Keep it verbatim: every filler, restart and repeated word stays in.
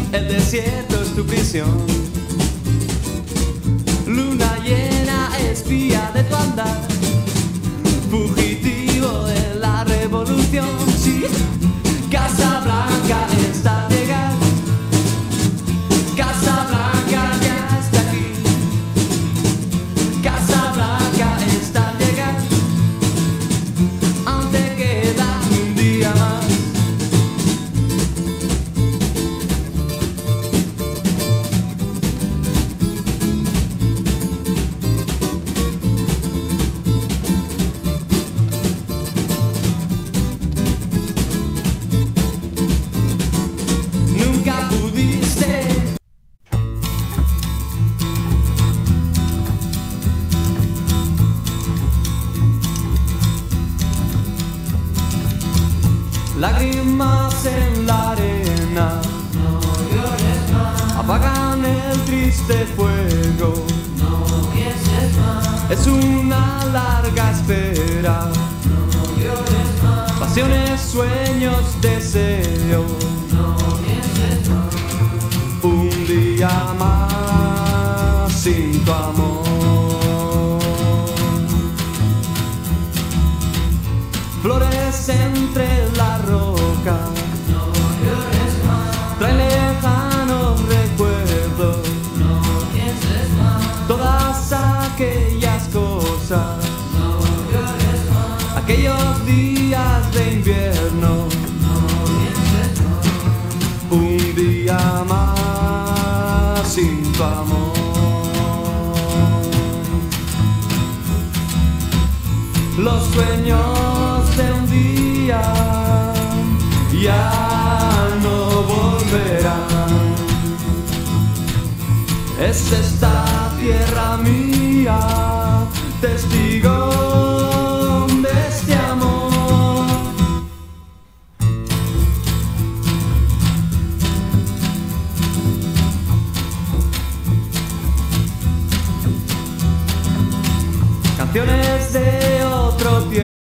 el desierto es tu prisión. Luna llena, espía de tu andar, fugitivo de la revolución. Sí, Casablanca está al llegar, Casablanca ya está aquí, Casablanca está al llegar, aún te queda un día más. Lágrimas en la arena, no llores más, apagan el triste fuego. no pienses más, Es una larga espera, no llores más, pasiones, sueños, deseos. no pienses más, Un día más sin tu amor. Flores entre la roca, no llores más, trae lejanos recuerdos, no pienses más, todas aquellas cosas, no llores más, aquellos días de invierno. no pienses más, Un día más sin tu amor. Los sueños de un día ya no volverán. Es esta tierra mía, testigo de este amor. Canciones de otro tiempo.